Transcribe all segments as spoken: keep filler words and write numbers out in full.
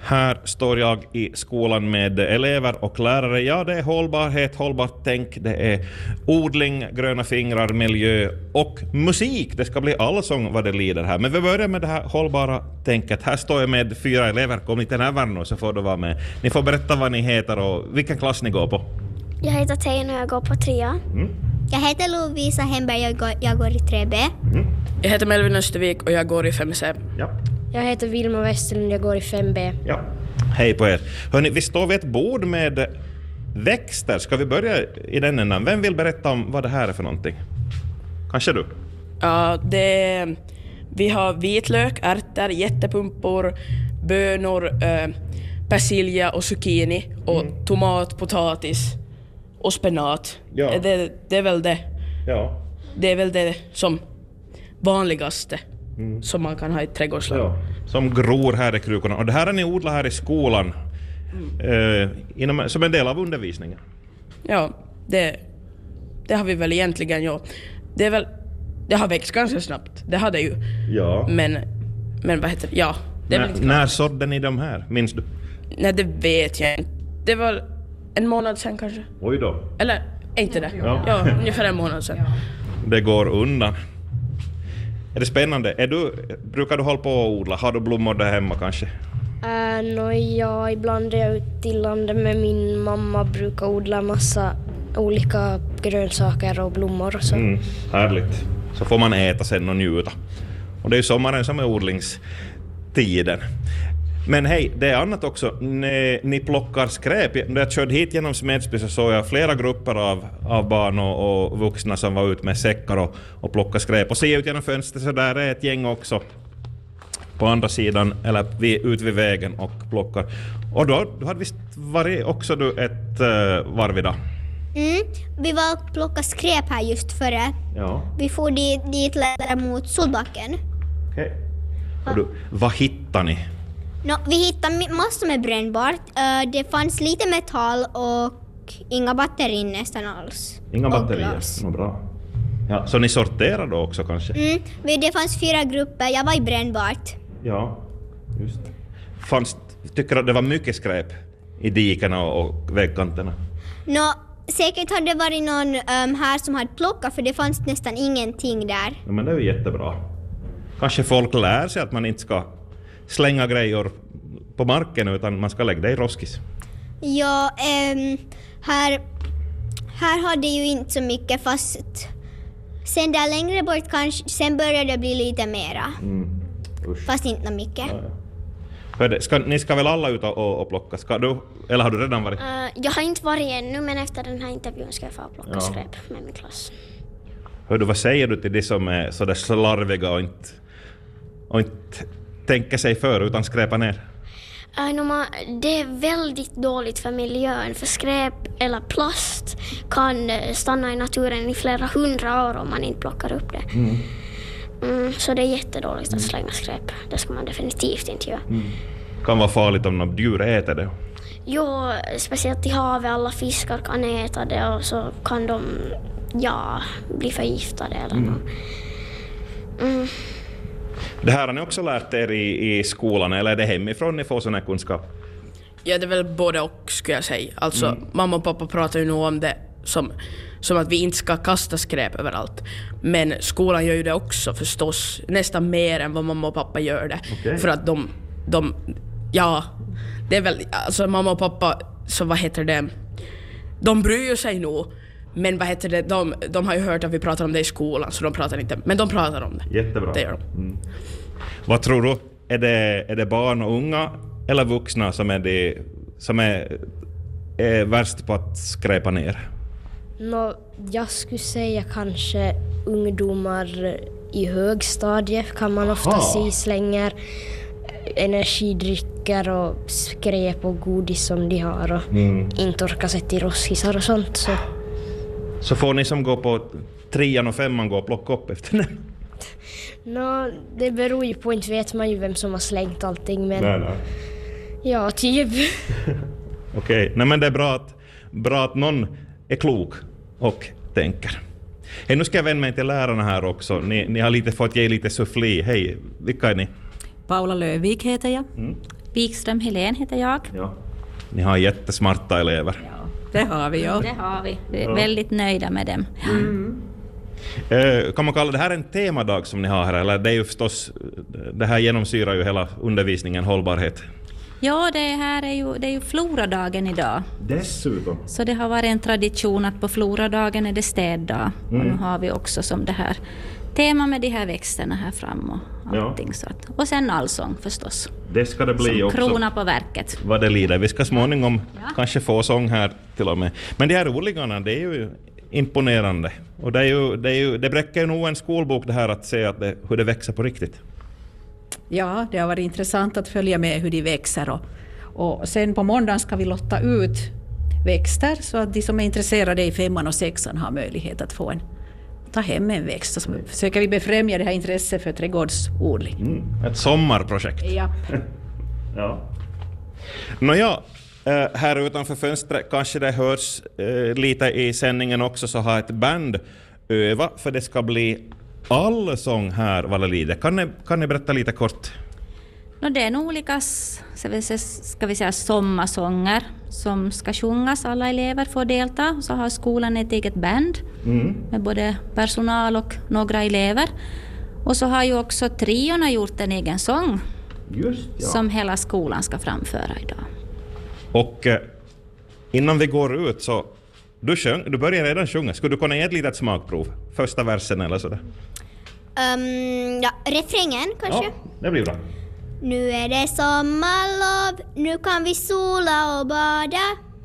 Här står jag i skolan med elever och lärare. Ja, det är hållbarhet, hållbart tänk, det är odling, gröna fingrar, miljö och musik. Det ska bli allsång vad det lider här. Men vi börjar med det här hållbara tänket. Här står jag med fyra elever. Kom ni till närvarande så får du vara med. Ni får berätta vad ni heter och vilken klass ni går på. Jag heter Tein och jag går på trea. Mm. Jag heter Lovisa Hemberg, jag går, jag går i tre B. Mm. Jag heter Melvin Östervik och jag går i fem C. Ja. Jag heter Vilma Westerlund, jag går i fem B. Ja. Hej på er. Hörrni, vi står vid ett bord med växter. Ska vi börja i den änden? Vem vill berätta om vad det här är för någonting? Kanske du? Ja, det, vi har vitlök, ärtor, jättepumpor, bönor, äh, persilja och zucchini och mm. tomat, potatis och spenat. Ja. Det, det är väl det. Ja. Det är väl det som vanligaste mm. som man kan ha i trädgårdslag. Ja. Som gror här i krukorna. Och det här är ni odlar här i skolan mm. eh, inom, som en del av undervisningen. Ja, det, det har vi väl egentligen gjort. Det är väl, det har växt ganska snabbt. Det har det ju. Ja. Men, men vad heter det? Ja. Det är N- väl inte när sådde ni de här? Minns du? Nej, det vet jag inte. Det var en månad sedan kanske. Oj då. Eller, inte det. Ja. Ja, ungefär en månad sedan. Det går undan. Är det spännande? Är du, brukar du hålla på och odla? Har du blommor där hemma kanske? Uh, no, ja, ibland är jag ute i landet med min mamma. Brukar odla massa olika grönsaker och blommor och så. Mm, härligt. Så får man äta sen och njuta. Och det är ju sommaren som är odlingstiden. Men hej, det är annat också. Ni, ni plockar skräp. När jag körde hit genom Smedsby så såg jag flera grupper av, av barn och, och vuxna som var ute med säckar och, och plockade skräp. Och ser ut genom fönstret så där är ett gäng också på andra sidan, eller vi, ut vid vägen och plockar. Och då, då hade visst varit också du ett uh, varv idag. Mm, vi var och plockade skräp här just före. Ja. Vi får dit, dit lättare mot Solbacken. Okej. Okay. Och du, vad hittar ni? No, vi hittade massor med brännbart. Uh, det fanns lite metall och inga batterier nästan alls. Inga och batterier, glas. no, bra. Ja, så ni sorterar då också kanske? Mm, det fanns fyra grupper, jag var i brännbart. Ja, just det. Fanns, tycker du att det var mycket skräp i dikarna och, och vägkanterna? No, säkert hade det varit någon um, här som hade plockat, för det fanns nästan ingenting där. Ja, men det är ju jättebra. Kanske folk lär sig att man inte ska slänga grejer på marken utan man ska lägga det i roskis. Ja, um, här, här hade ju inte så mycket, fast sen där längre bort kanske, sen började det bli lite mera. Mm. Fast inte mycket. Ja, ja. Ska, ni ska väl alla ut och, och plocka? Ska du, eller har du redan varit? Uh, jag har inte varit ännu, men efter den här intervjun ska jag få plocka Ja. skräp med min klass. Hör du, vad säger du till de som är sådär slarviga och inte, och inte tänker sig för utan skräpa ner? Uh, no, man, det är väldigt dåligt för miljön, för skräp eller plast kan uh, stanna i naturen i flera hundra år om man inte plockar upp det. Mm. Mm, så det är jättedåligt att slänga skräp. Det ska man definitivt inte göra. Mm. Kan vara farligt om någon djur äter det. Jo, speciellt i havet, alla fiskar kan äta det och så kan de, ja, bli förgiftade eller Mm. något. Mm. Det här har ni också lärt er i, i skolan, eller är det hemifrån ni får sån här kunskap? Ja, det är väl både och skulle jag säga. Alltså, Mm. mamma och pappa pratar ju nog om det som, som att vi inte ska kasta skräp överallt. Men skolan gör ju det också förstås, nästan mer än vad mamma och pappa gör det. Okej. För att de, de, ja, det är väl, alltså mamma och pappa, så vad heter det, de bryr sig nog. Men vad heter det, de, de har ju hört att vi pratar om det i skolan, så de pratar inte, men de pratar om det. Jättebra. Det gör de. Mm. Vad tror du? Är det, är det barn och unga eller vuxna som är, det, som är, är värst på att skräpa ner? No, jag skulle säga kanske ungdomar i högstadiet kan man ofta Aha. se slänger energidrycker och skräp och godis som de har och Mm. inte orkar sätta i roskisar och sånt. Så. Så får ni som går på trean och femman gå och plocka upp efter det? No, det beror ju på, inte vet man ju vem som har slängt allting, men Nej, nej. ja, typ. Okej, okay. Nej, men det är bra att, bra att någon är klok och tänker. Hej, nu ska jag vända mig till lärarna här också. Ni, ni har lite fått ge lite suffli. Hej, vilka är ni? Paula Lövik heter jag. Mm. Wikström Helén heter jag. Ja. Ni har jättesmarta elever. Ja. Det har vi, ja. Det har vi. Vi är Ja. väldigt nöjda med dem. Mm. Eh, kan man kalla det här en temadag som ni har här? Eller det är ju förstås, det här genomsyrar ju hela undervisningen, hållbarhet. Ja, det här är ju, det är ju Floradagen idag. Dessutom. Så det har varit en tradition att på Floradagen är det städdag. Mm. Och nu har vi också som det här tema med de här växterna här fram och allting. Ja. Så att, och sen allsång förstås. Det ska det bli Som också. krona på verket. Vad det lider. Vi ska småningom Ja. kanske få sång här till och med. Men de här roligana, det är ju imponerande. Och det, är ju, det, är ju, det bräcker ju nog en skolbok det här att se att det, hur det växer på riktigt. Ja, det har varit intressant att följa med hur de växer. Och, och sen på måndagen ska vi lotta ut växter så att de som är intresserade i femman och sexan har möjlighet att få en, ta hem en växt. Och så försöker vi befrämja det här intresset för trädgårdsodling. Mm. Ett sommarprojekt. Ja. Ja. Nåja, eh, här utanför fönstret kanske det hörs eh, lite i sändningen också, så har ett band öva för det ska bli allsång här, Valelide. Kan ni, kan ni berätta lite kort? No, det är nog olika s- ska vi säga, ska vi säga, sommarsånger som ska sjungas. Alla elever får delta. Så har skolan ett eget band Mm. med både personal och några elever. Och så har ju också triorna gjort en egen sång Just ja. som hela skolan ska framföra idag. Och eh, innan vi går ut så, du, sjöng, du börjar redan sjunga. Skulle du kunna ge ett litet smakprov? Första versen eller sådär? Um, ja, refrängen kanske? Ja, det blir bra. Nu är det sommarlov, nu kan vi sola och bada.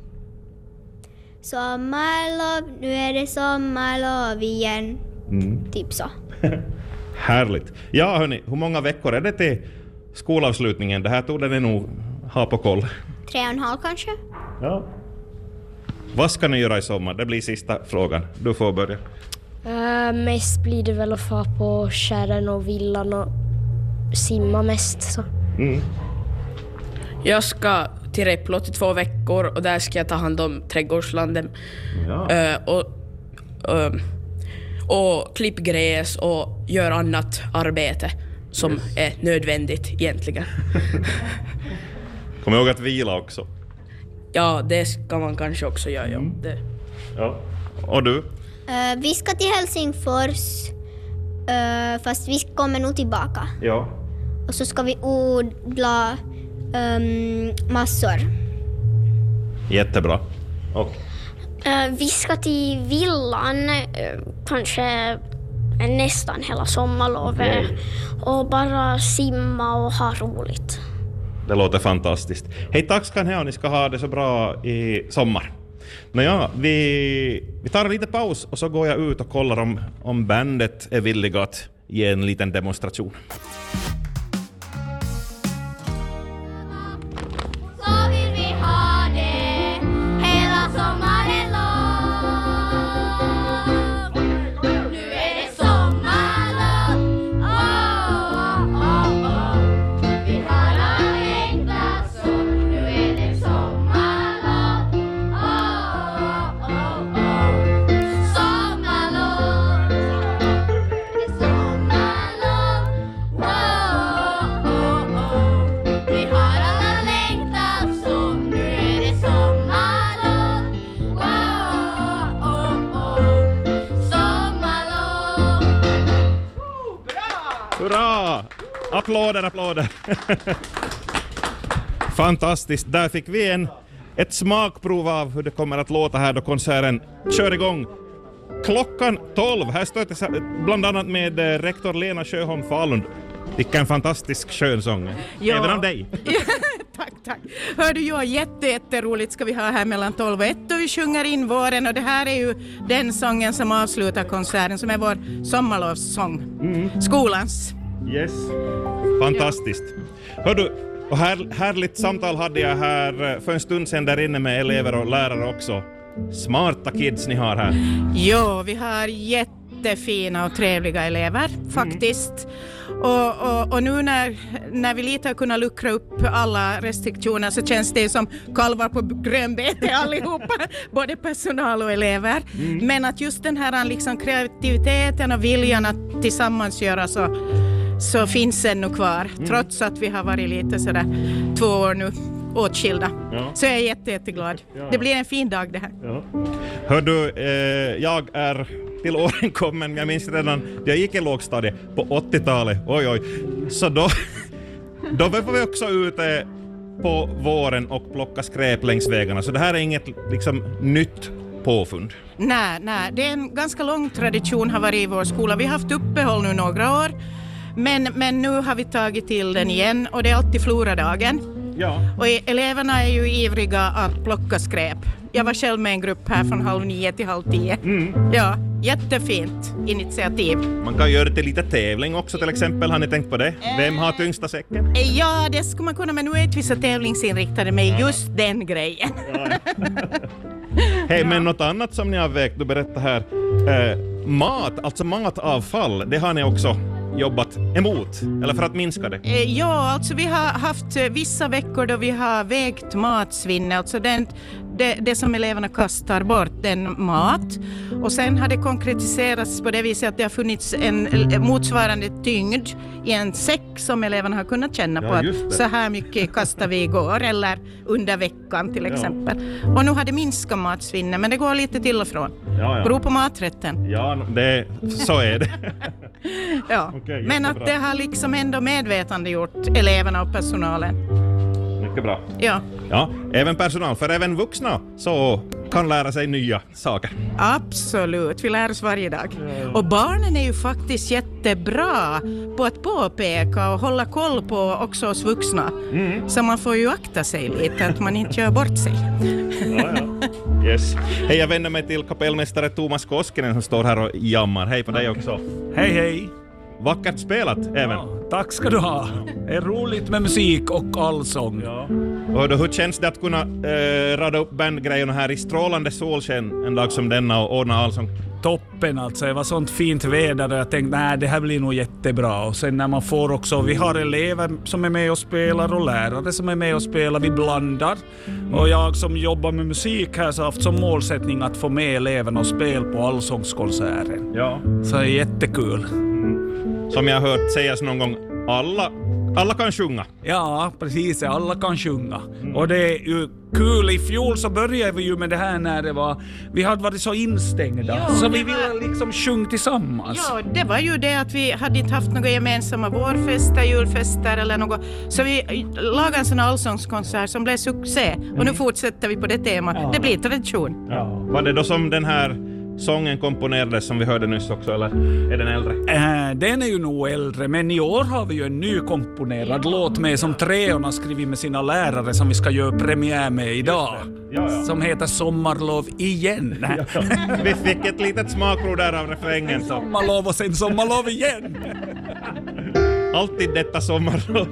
Sommarlov, nu är det sommarlov igen. Mm. Typ så. Härligt. Ja hörni, hur många veckor är det till skolavslutningen? Det här tog ni nog ha på koll. Tre och en halv kanske? Ja. Vad ska ni göra i sommar? Det blir sista frågan. Du får börja. Uh, mest blir det väl att få på kärren och villan och simma mest. Så. Mm. Jag ska till Replot i två veckor och där ska jag ta hand om trädgårdslandet. Ja. Eh, och, eh, och klipp gräs och gör annat arbete som Yes. är nödvändigt egentligen. Kom ihåg att vila också. Ja, det ska man kanske också göra. Ja. Det. Ja. Och du? Uh, vi ska till Helsingfors, uh, fast vi kommer nog tillbaka. Ja. Och så ska vi odla um, massor. Jättebra. Och Uh, vi ska till villan uh, kanske nästan hela sommarlovet Okej. och bara simma och ha roligt. det låter fantastiskt. Hej, tack ska ni ha. Ni ska ha det så bra i sommar. Nåja, vi, vi tar en liten paus och så går jag ut och kollar om, om bandet är villiga att ge en liten demonstration. Så vill vi ha det hela sommaren lång. Nu är det sommarlov. Oh, oh, oh. Vi har alla enkla så. Nu är det sommarlov. Oh, oh, oh. Sommarlov. Det är sommarlov. Oh, oh, oh. Vi har alla längtat så. Nu är det sommarlov. Oh, oh, oh. Sommarlov. Hurra! Applåder, applåder! Fantastiskt, där fick vi en, ett smakprov av hur det kommer att låta här då konserten kör igång. Klockan tolv, här står jag bland annat med eh, rektor Lena Sjöholm Falund. Vilken fantastisk skön sång. Ja. Även av dig. Tack, tack. Hör du, ja, jätte, jätteroligt ska vi ha här mellan tolv och ett och vi sjunger in våren och det här är ju den sången som avslutar konserten som är vår sommarlovssång. Skolans. Yes. Fantastiskt. Hör du, och här, härligt samtal hade jag här för en stund sedan där inne med elever och lärare också. Smarta kids ni har här. Jo, vi har jättefina och trevliga elever faktiskt. Och, och, och nu när, när vi lite har kunnat luckra upp alla restriktioner så känns det som kalvar på grönbete allihopa, både personal och elever. Men att just den här liksom kreativiteten och viljan att tillsammans göra så, så finns ännu kvar. Mm. Trots att vi har varit lite sådär två år nu åtskilda. Ja. Så jag är jätte, jätteglad. Ja. Det blir en fin dag det här. Ja. Hör du, eh, jag är till åren kommen. Jag minns redan, jag gick i lågstadiet på åttiotalet. Oj, oj. Så då, då var vi också ute på våren och plocka skräp längs vägarna. Så det här är inget liksom nytt påfund. Nej, nej, det är en ganska lång tradition har varit i vår skola. Vi har haft uppehåll nu några år, men, men nu har vi tagit till den igen och det är alltid Floradagen. Ja. Och eleverna är ju ivriga att plocka skräp. Jag var själv med en grupp här från halv nio till halv tio. Mm. Ja, jättefint initiativ. Man kan göra det till lite tävling också till exempel. Har ni tänkt på det? Vem har tyngsta säcken? Ja, det skulle man kunna, men nu är inte vissa tävlingsinriktade med ja. just den grejen. Ja. Hej, ja. Men något annat som ni har vägt, du berättar här. Eh, mat, alltså matavfall, det har ni också jobbat emot, eller för att minska det? Ja, alltså vi har haft vissa veckor då vi har vägt matsvinn, alltså den, det, det som eleverna kastar bort, den mat. Och sen har det konkretiserats på det viset att det har funnits en motsvarande tyngd i en säck som eleverna har kunnat känna ja, på att så här mycket kastar vi igår eller under veckan till exempel. Ja. Och nu har det minskat matsvinnet, men det går lite till och från. Ja, ja. Beror på maträtten. Ja, det, så är det. Ja. Okay, men att det har liksom ändå medvetande gjort eleverna och personalen. Mycket bra. Ja. Ja, även personal, för även vuxna så kan lära sig nya saker. Absolut, vi lär oss varje dag. Ja. Och barnen är ju faktiskt jättebra på att påpeka och hålla koll på också oss vuxna. Mm. Så man får ju akta sig lite, att man inte gör bort sig. Ja, ja. Yes. Hej, jag vänder mig till kapellmästare Thomas Koskinen som står här och jammar. Hej på dig också. Hej, hej. Vackert spelat även. Ja, tack ska du ha. Det är roligt med musik och allsång. Ja. Och då, hur känns det att kunna eh, rada upp bandgrejerna här i strålande solsken en dag som denna och ordna allsång? Toppen alltså, det var sånt fint väder och jag tänkte nej, det här blir nog jättebra. Och sen när man får också, vi har elever som är med och spelar och lärare som är med och spelar, vi blandar. Och jag som jobbar med musik här så har haft som målsättning att få med eleverna och spela på allsångskonserten. Ja. Så det är jättekul. Som jag har hört sägas någon gång, alla, alla kan sjunga. Ja, precis, alla kan sjunga. Mm. Och det är ju kul, i fjol så började vi ju med det här när det var, vi hade varit så instängda. Ja, så vi ville liksom sjunga tillsammans. Ja, det var ju det att vi hade inte haft några gemensamma vårfester, julfester eller något. Så vi lagade en sån allsångskonsert som blev succé. Mm. Och nu fortsätter vi på det temat. Ja. Det blir tradition. Ja. Var det då som den här sången komponerades som vi hörde nyss också, eller är den äldre? Äh, den är ju nog äldre, men i år har vi ju en ny komponerad ja. låt med som treorna skrivit med sina lärare som vi ska göra premiär med idag. Ja, ja. Som heter Sommarlov igen. Ja. Vi fick ett litet smakprov där av refrängen. Sommarlov och sen sommarlov igen. Alltid detta sommarlov.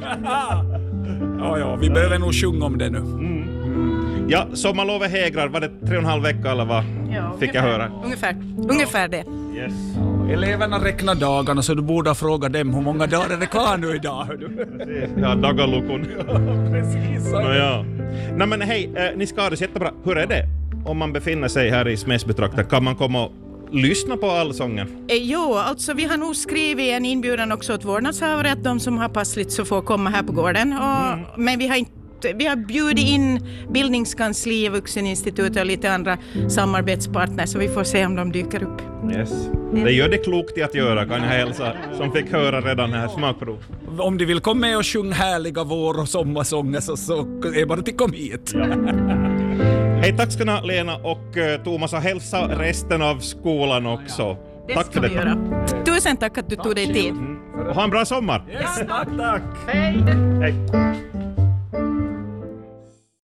Ja, ja, vi behöver nog sjunga om det nu. Mm. Ja, sommarlovet hägrar, var det tre och en halv vecka eller vad ja, fick jag höra? Ungefär, ungefär det. Yes. Eleverna räknar dagarna så du borde fråga dem hur många dagar är det kvar nu idag. Precis, ja, dagalukon. Ja, precis. Nå, ja. Nej men hej, eh, ni ska ha det jättebra. Hur är det om man befinner sig här i Smedsbytrakten? Kan man komma och lyssna på allsången? Eh, jo, alltså vi har nog skrivit en inbjudan också åt vårdnadshavare att de som har passligt så får komma här på gården. Och, mm. Men vi har inte Vi har bjudit in Bildningskansli, Vuxeninstitutet och lite andra samarbetspartner så vi får se om de dyker upp. Yes. Det gör det klokt i att göra, kan jag hälsa, som fick höra redan här smakprov. Om du vill komma med och sjunga härliga vår- och sommarsånger så, så är bara till kom hit. Ja. Hej, tack ska ni ha, Lena och uh, Thomas, och hälsa resten av skolan också. Ja, ja. Det tack för det. Göra. Tusen tack att du tack. tog dig tid. Mm. Och ha en bra sommar. Yes, tack, tack. Hej. Hej.